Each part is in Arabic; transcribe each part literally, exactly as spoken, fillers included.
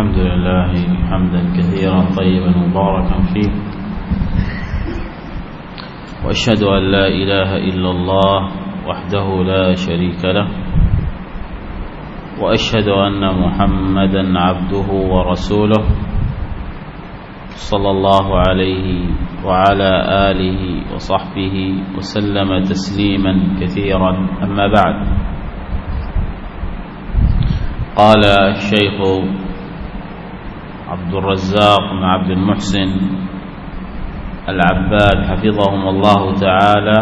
الحمد لله حمدا كثيرا طيبا مباركا فيه، وأشهد أن لا إله إلا الله وحده لا شريك له، وأشهد أن محمدا عبده ورسوله صلى الله عليه وعلى آله وصحبه وسلم تسليما كثيرا. أما بعد، قال الشيخ عبد الرزاق بن عبد المحسن العباد حفظهم الله تعالى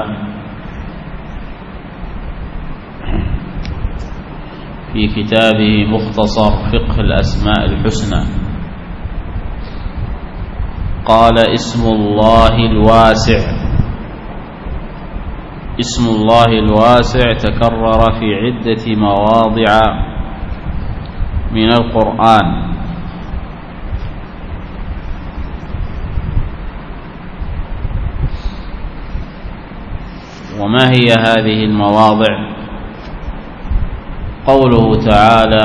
في كتابه مختصر فقه الأسماء الحسنى، قال: اسم الله الواسع. اسم الله الواسع تكرر في عدة مواضع من القرآن، وما هي هذه المواضع؟ قوله تعالى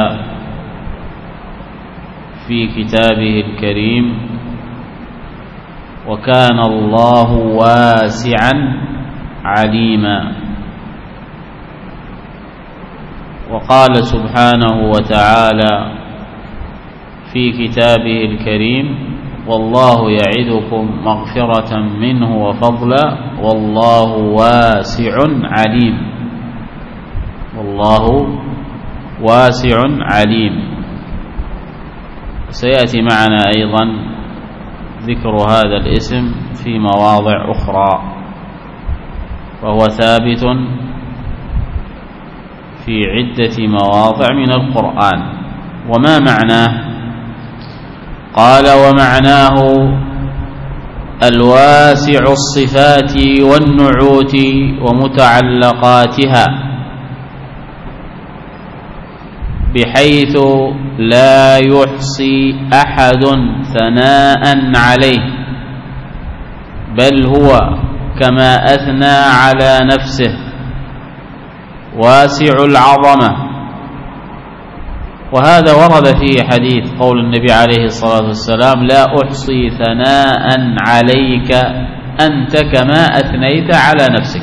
في كتابه الكريم: وكان الله واسعا عليما. وقال سبحانه وتعالى في كتابه الكريم: والله يعدكم مغفرة منه وفضلا والله واسع عليم. والله واسع عليم. سيأتي معنا أيضا ذكر هذا الاسم في مواضع أخرى، وهو ثابت في عدة مواضع من القرآن. وما معناه؟ قال: ومعناه الواسع الصفات والنعوت ومتعلقاتها، بحيث لا يحصي أحد ثناء عليه، بل هو كما أثنى على نفسه واسع العظمة. وهذا ورد فيه حديث قول النبي عليه الصلاة والسلام: لا أحصي ثناء عليك أنت كما أثنيت على نفسك.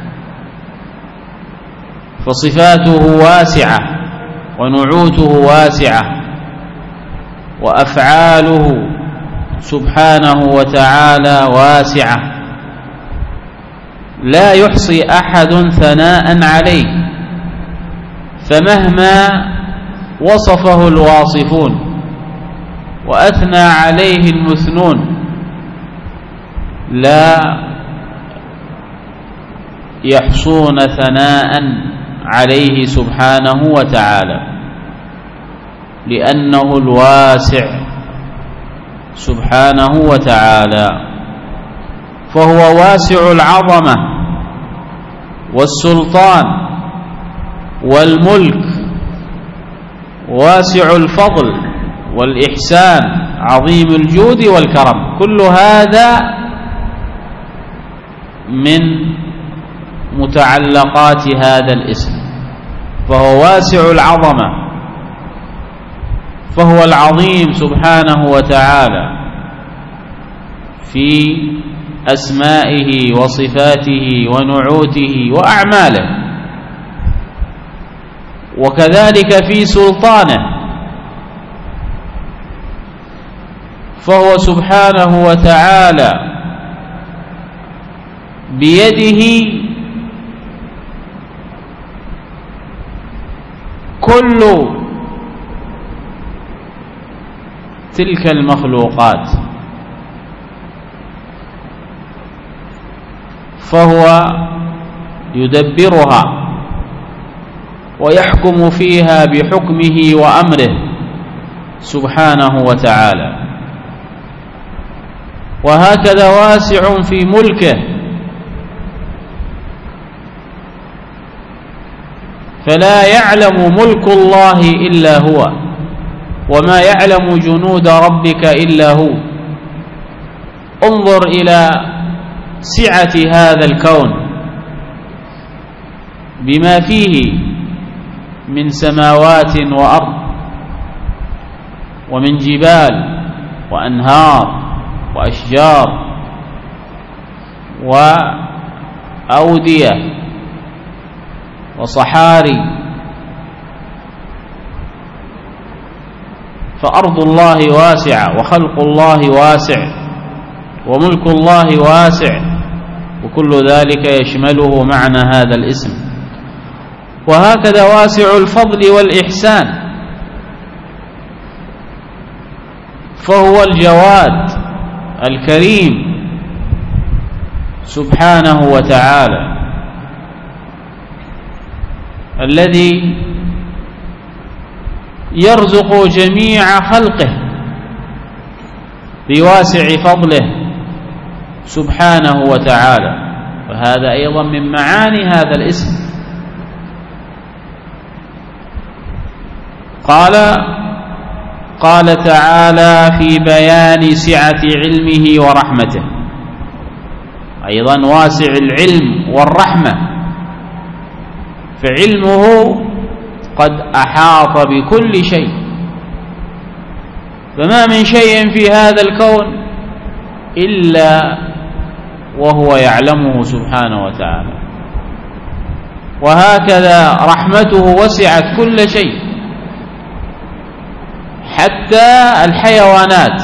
فصفاته واسعة ونعوته واسعة، وأفعاله سبحانه وتعالى واسعة، لا يحصي أحد ثناء عليه، فمهما وصفه الواصفون وأثنى عليه المثنون لا يحصون ثناء عليه سبحانه وتعالى، لأنه الواسع سبحانه وتعالى، فهو واسع العظمة والسلطان والملك، واسع الفضل والإحسان، عظيم الجود والكرم. كل هذا من متعلقات هذا الاسم، فهو واسع العظمة، فهو العظيم سبحانه وتعالى في أسمائه وصفاته ونعوته وأعماله، وكذلك في سلطانه، فهو سبحانه وتعالى بيده كل تلك المخلوقات، فهو يدبرها ويحكم فيها بحكمه وأمره سبحانه وتعالى. وهكذا واسع في ملكه، فلا يعلم ملك الله إلا هو، وما يعلم جنود ربك إلا هو. انظر إلى سعة هذا الكون بما فيه من سماوات وأرض، ومن جبال وأنهار وأشجار وأودية وصحاري. فأرض الله واسعة وخلق الله واسع وملك الله واسع، وكل ذلك يشمله معنى هذا الاسم. وهكذا واسع الفضل والإحسان، فهو الجواد الكريم سبحانه وتعالى الذي يرزق جميع خلقه بواسع فضله سبحانه وتعالى. وهذا أيضا من معاني هذا الاسم. قال قال تعالى في بيان سعة علمه ورحمته، أيضا واسع العلم والرحمة، فعلمه قد أحاط بكل شيء، فما من شيء في هذا الكون إلا وهو يعلمه سبحانه وتعالى. وهكذا رحمته وسعت كل شيء، حتى الحيوانات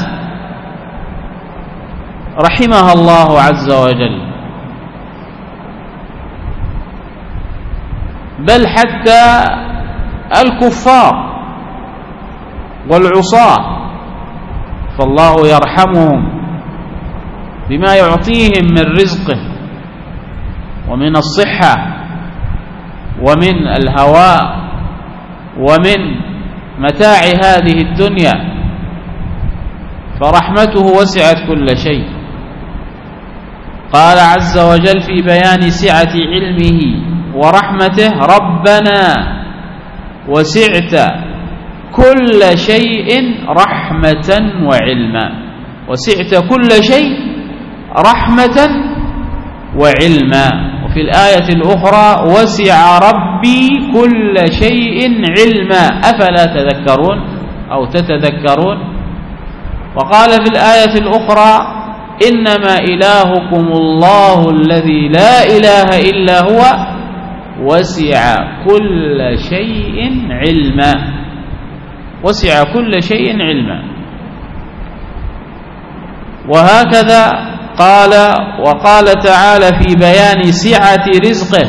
رحمها الله عز وجل، بل حتى الكفار والعصاة فالله يرحمهم بما يعطيهم من رزقه ومن الصحة ومن الهواء ومن متاع هذه الدنيا، فرحمته وسعت كل شيء. قال عز وجل في بيان سعة علمه ورحمته: ربنا وسعت كل شيء رحمة وعلما. وسعت كل شيء رحمة وعلما. وفي الآية الأخرى: وسع ربي كل شيء علما أفلا تذكرون أو تتذكرون. وقال في الآية الأخرى: إنما إلهكم الله الذي لا إله إلا هو وسع كل شيء علما. وسع كل شيء علما. وهكذا قال وقال تعالى في بيان سعة رزقه،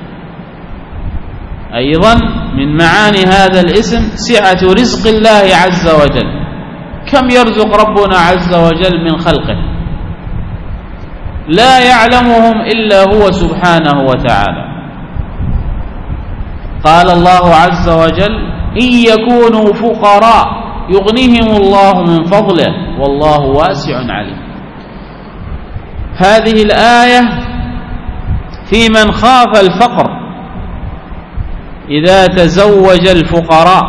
أيضا من معاني هذا الاسم سعة رزق الله عز وجل. كم يرزق ربنا عز وجل من خلقه لا يعلمهم إلا هو سبحانه وتعالى. قال الله عز وجل: إن يكونوا فقراء يغنيهم الله من فضله والله واسع عليم. هذه الآية في من خاف الفقر إذا تزوج الفقراء.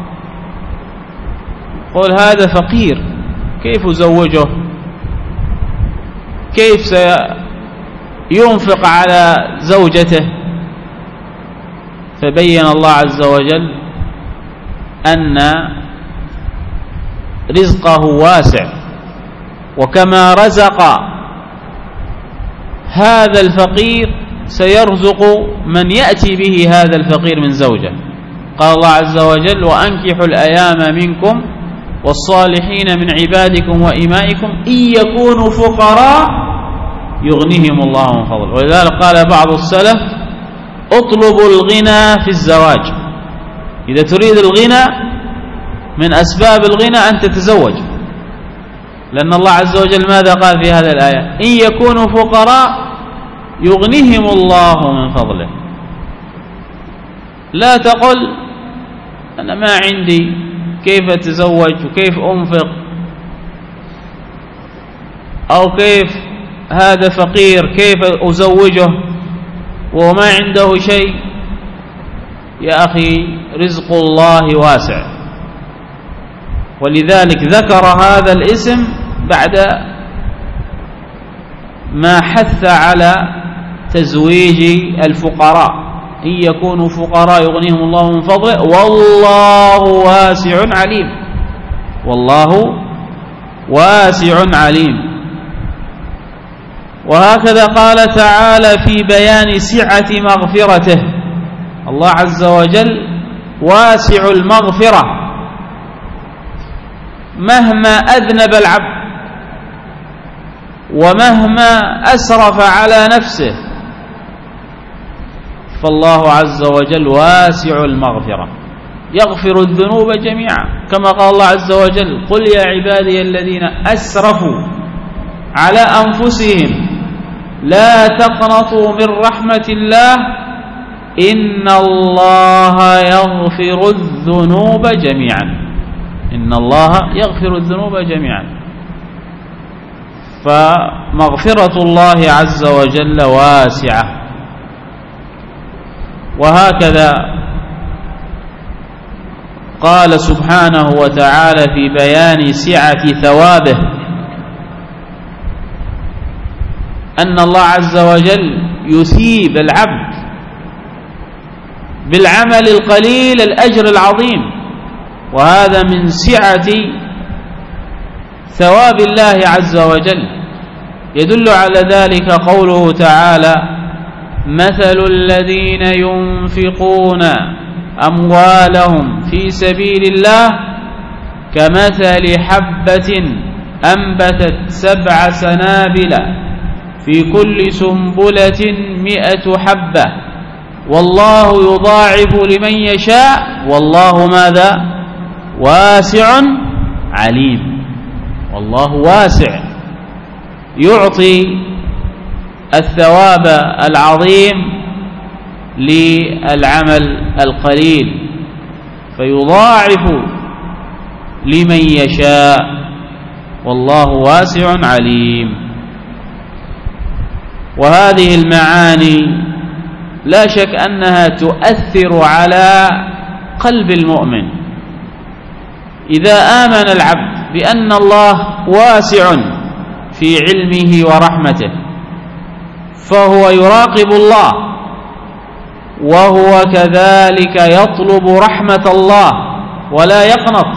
قل هذا فقير، كيف أزوجه؟ كيف سينفق على زوجته؟ فبين الله عز وجل أن رزقه واسع، وكما رزق هذا الفقير سيرزق من يأتي به هذا الفقير من زوجة. قال الله عز وجل: وأنكحوا الأيام منكم والصالحين من عبادكم وإمائكم إن يكونوا فقراء يغنيهم الله من فضله. ولذلك قال بعض السلف: اطلبوا الغنى في الزواج. إذا تريد الغنى من أسباب الغنى أن تتزوج، لأن الله عز وجل ماذا قال في هذه الآية؟ إن يكونوا فقراء يغنيهم الله من فضله. لا تقل أنا ما عندي كيف أتزوج وكيف أنفق، أو كيف هذا فقير كيف أزوجه وما عنده شيء. يا أخي رزق الله واسع، ولذلك ذكر هذا الاسم بعد ما حث على تزويج الفقراء. إن يكونوا فقراء يغنيهم الله من فضله والله واسع عليم. والله واسع عليم. وهكذا قال تعالى في بيان سعة مغفرته، الله عز وجل واسع المغفرة، مهما أذنب العبد ومهما أسرف على نفسه فالله عز وجل واسع المغفرة، يغفر الذنوب جميعا، كما قال الله عز وجل: قل يا عبادي الذين أسرفوا على أنفسهم لا تقنطوا من رحمة الله إن الله يغفر الذنوب جميعا، إن الله يغفر الذنوب جميعا. فمغفرة الله عز وجل واسعة. وهكذا قال سبحانه وتعالى في بيان سعة ثوابه أن الله عز وجل يثيب العبد بالعمل القليل الأجر العظيم، وهذا من سعة ثواب الله عز وجل. يدل على ذلك قوله تعالى: مثل الذين ينفقون أموالهم في سبيل الله كمثل حبة أنبتت سبع سنابل في كل سنبلة مئة حبة والله يضاعف لمن يشاء والله ماذا؟ واسع عليم. والله واسع يعطي الثواب العظيم للعمل القليل فيضاعف لمن يشاء والله واسع عليم. وهذه المعاني لا شك أنها تؤثر على قلب المؤمن. إذا آمن العبد بأن الله واسع في علمه ورحمته فهو يراقب الله وهو كذلك يطلب رحمة الله ولا يقنط.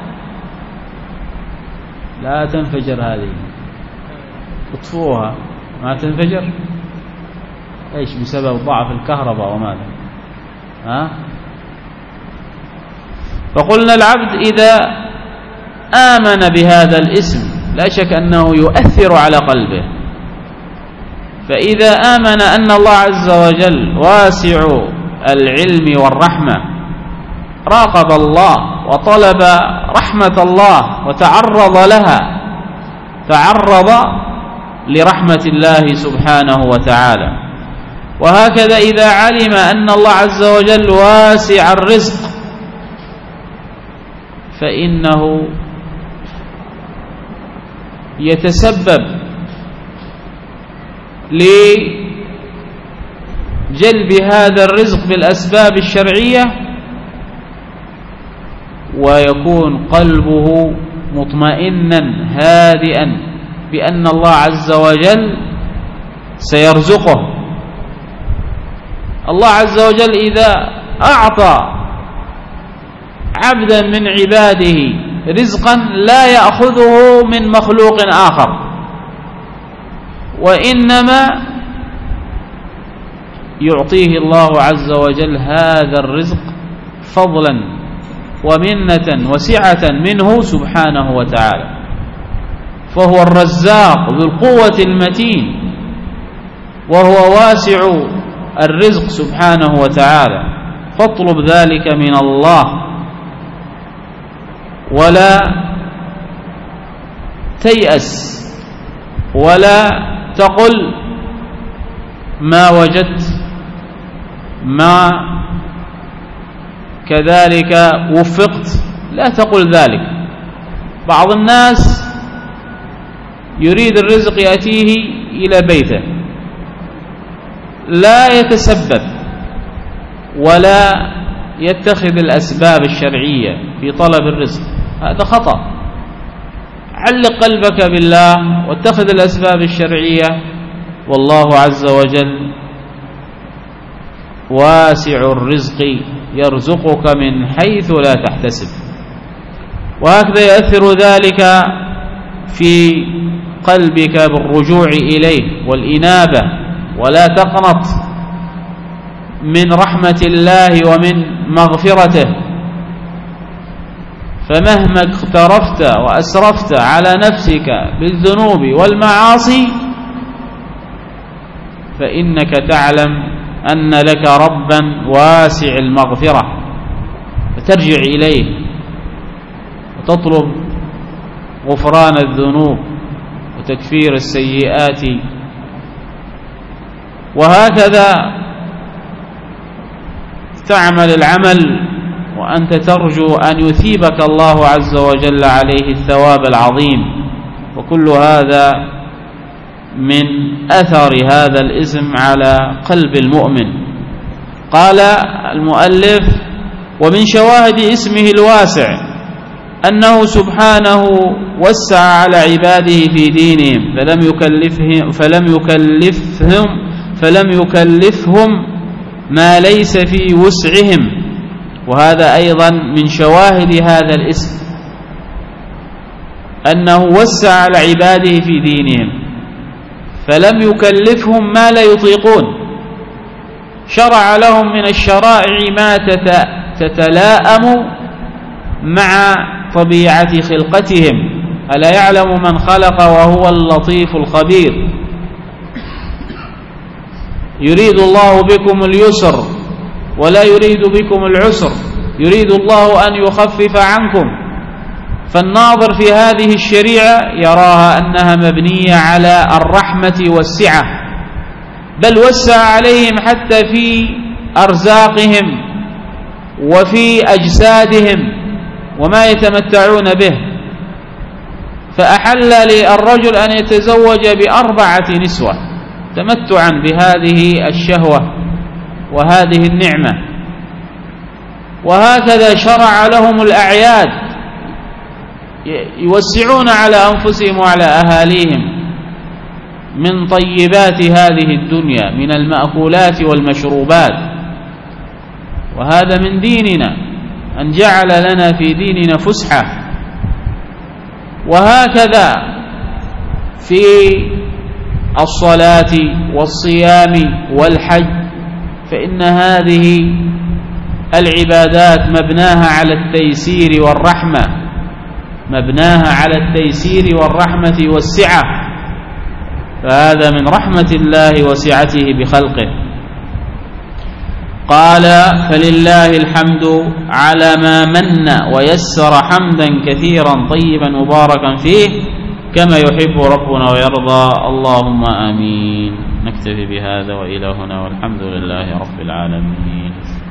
لا تنفجر هذه، اطفوها ما تنفجر. ايش؟ بسبب ضعف الكهرباء وماذا؟ ها؟ فقلنا العبد إذا آمن بهذا الاسم لا شك أنه يؤثر على قلبه. فإذا آمن أن الله عز وجل واسع العلم والرحمة راقب الله وطلب رحمة الله وتعرض لها، تعرض لرحمة الله سبحانه وتعالى. وهكذا إذا علم أن الله عز وجل واسع الرزق فإنه يتسبب لجلب هذا الرزق بالأسباب الشرعية ويكون قلبه مطمئنا هادئا بأن الله عز وجل سيرزقه. الله عز وجل إذا أعطى عبدا من عباده رزقا لا يأخذه من مخلوق آخر، وإنما يعطيه الله عز وجل هذا الرزق فضلا ومنة وسعة منه سبحانه وتعالى. فهو الرزاق ذو القوة المتين وهو واسع الرزق سبحانه وتعالى. فاطلب ذلك من الله ولا تيأس ولا تقل ما وجدت ما كذلك وفقت، لا تقل ذلك. بعض الناس يريد الرزق يأتيه إلى بيته لا يتسبب ولا يتخذ الأسباب الشرعية في طلب الرزق، هذا خطأ. علق قلبك بالله واتخذ الأسباب الشرعية والله عز وجل واسع الرزق يرزقك من حيث لا تحتسب. وهكذا يؤثر ذلك في قلبك بالرجوع إليه والإنابة، ولا تقنط من رحمة الله ومن مغفرته. فمهما اقترفت وأسرفت على نفسك بالذنوب والمعاصي فإنك تعلم أن لك ربا واسع المغفرة، فترجع إليه وتطلب غفران الذنوب وتكفير السيئات. وهكذا تعمل العمل وأنت ترجو أن يثيبك الله عز وجل عليه الثواب العظيم. وكل هذا من أثر هذا الاسم على قلب المؤمن. قال المؤلف: ومن شواهد اسمه الواسع أنه سبحانه وسع على عباده في دينهم فلم يكلفهم فلم يكلفهم فلم يكلفهم ما ليس في وسعهم. وهذا أيضا من شواهد هذا الاسم، أنه وسع على عباده في دينهم فلم يكلفهم ما لا يطيقون، شرع لهم من الشرائع ما تتلائم مع طبيعة خلقتهم. ألا يعلم من خلق وهو اللطيف الخبير. يريد الله بكم اليسر ولا يريد بكم العسر، يريد الله أن يخفف عنكم. فالناظر في هذه الشريعة يراها أنها مبنية على الرحمة والسعة، بل وسع عليهم حتى في أرزاقهم وفي أجسادهم وما يتمتعون به. فأحل للرجل أن يتزوج بأربعة نسوة تمتعا بهذه الشهوة وهذه النعمة. وهكذا شرع لهم الأعياد يوسعون على أنفسهم وعلى أهاليهم من طيبات هذه الدنيا من المأكولات والمشروبات. وهذا من ديننا أن جعل لنا في ديننا فسحة. وهكذا في الصلاة والصيام والحج، فإن هذه العبادات مبناها على التيسير والرحمة، مبناها على التيسير والرحمة والسعة. فهذا من رحمة الله وسعته بخلقه. قال: فلله الحمد على ما من ويسر حمدا كثيرا طيبا مباركا فيه كما يحب ربنا ويرضى. اللهم آمين. نكتفي بهذا وإلى هنا، والحمد لله رب العالمين.